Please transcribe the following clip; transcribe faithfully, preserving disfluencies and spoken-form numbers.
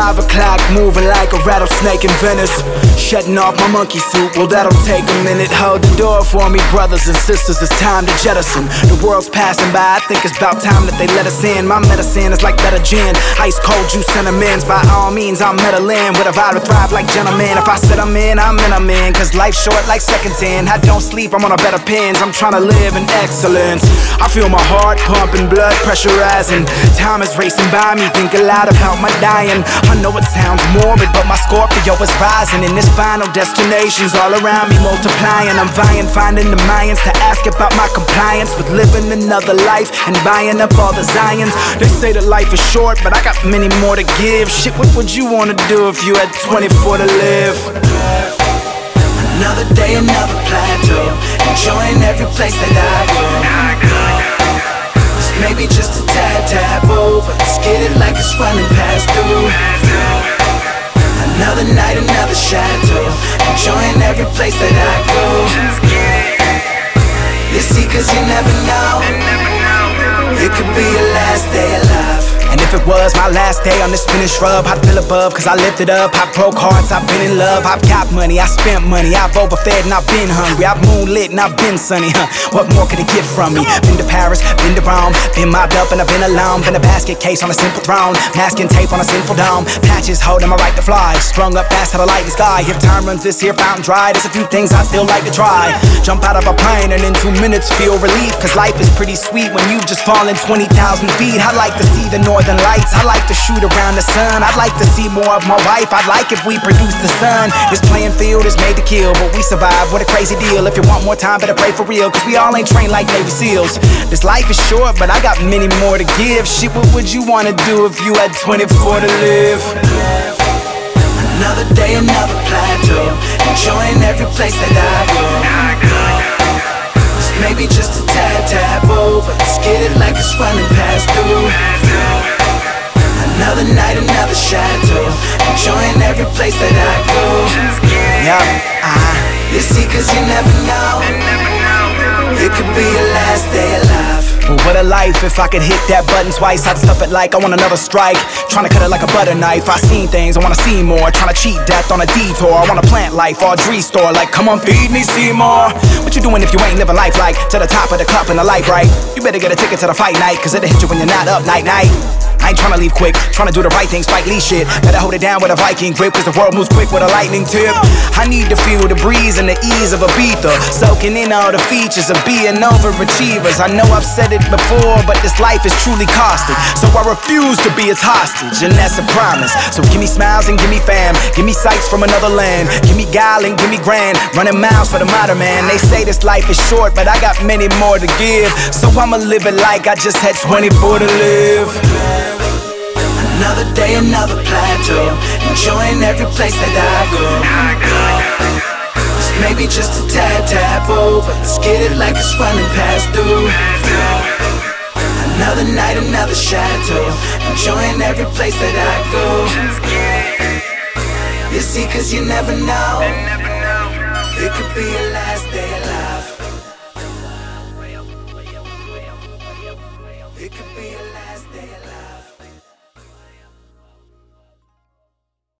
Five o'clock, moving like a rattlesnake in Venice. Shedding off my monkey suit, well that'll take a minute. Hold the door for me, brothers and sisters, it's time to jettison. The world's passing by, I think it's about time that they let us in. My medicine is like better gin, ice cold juice and amends. By all means, I'm meddling with a vow to thrive like gentlemen. If I said I'm in, I'm in, I'm in. Cause life's short like seconds in. I don't sleep, I'm on a better pins. I'm trying to live in excellence. I feel my heart pumping, blood pressure rising. Time is racing by me, think a lot about my dying. I know it sounds morbid, but my Scorpio is rising. And this final destination's all around me multiplying. I'm vying, finding the Mayans to ask about my compliance with living another life and buying up all the Zions. They say that life is short, but I got many more to give. Shit, what would you wanna do if you had twenty-four to live? Another day, another plateau, enjoying every place that I go. This may be just a tad taboo, but let's get it like it's running past due. Another night, another chateau, enjoying every place that I go. You see, cause you never know, it could be your last day alive. And if it was my last day on this spinach rub, I'd feel above, cause I lifted up. I broke hearts, I've been in love. I've got money, I spent money. I've overfed and I've been hungry. I've moonlit and I've been sunny, huh? What more could it get from me? Been to Paris, been to Rome, been mobbed up and I've been alone. Been a basket case on a simple throne, masking tape on a sinful dome. Patches holding my right to fly, sprung up fast to the light in the sky. If time runs this here fountain dry, there's a few things I'd still like to try. Jump out of a plane and in two minutes feel relief, cause life is pretty sweet when you've just fallen twenty thousand feet. I'd like to see the northern lights, I like to shoot around the sun. I'd like to see more of my wife, I'd like if we produce the sun. This playing field is made to kill, but we survive, what a crazy deal. If you want more time, better pray for real, cause we all ain't trained like Navy SEALs. This life is short, but I got many more to give. Shit, what would you wanna do if you had twenty-four to live? Another day, another plateau, enjoying every place that I go. This may be just a tad taboo, but let's get it like it's running past due. Another night, another chateau, enjoying every place that I go. Yeah, uh, you see, cause you never know, it could be your last day alive. Well, what a life, if I could hit that button twice, I'd stuff it like I want another strike. Tryna cut it like a butter knife, I seen things, I wanna see more. Tryna cheat death on a detour, I wanna plant life, Audrey store. Like, come on, feed me, Seymour. What you doing if you ain't living life like to the top of the cup and the light bright? You better get a ticket to the fight night, cause it'll hit you when you're not up night night. I ain't tryna leave quick, tryna do the right thing, Spike Lee shit. Better hold it down with a Viking grip, cause the world moves quick with a lightning tip. I need to feel the breeze and the ease of Ibiza, soaking in all the features of being overachievers. I know I've said it before, but this life is truly costly, so I refuse to be its hostage, and that's a promise. So give me smiles and give me fam, give me sights from another land, give me guile and give me grand, running miles for the modern man. They say this life is short, but I got many more to give, so I'ma live it like I just had twenty-four to live. Another day, another plateau, enjoying every place that I go. This may be just a tad taboo, but let's get it like it's running past due. Another night, another chateau, enjoying every place that I go. You see, cause you never know, it could be your last day alive.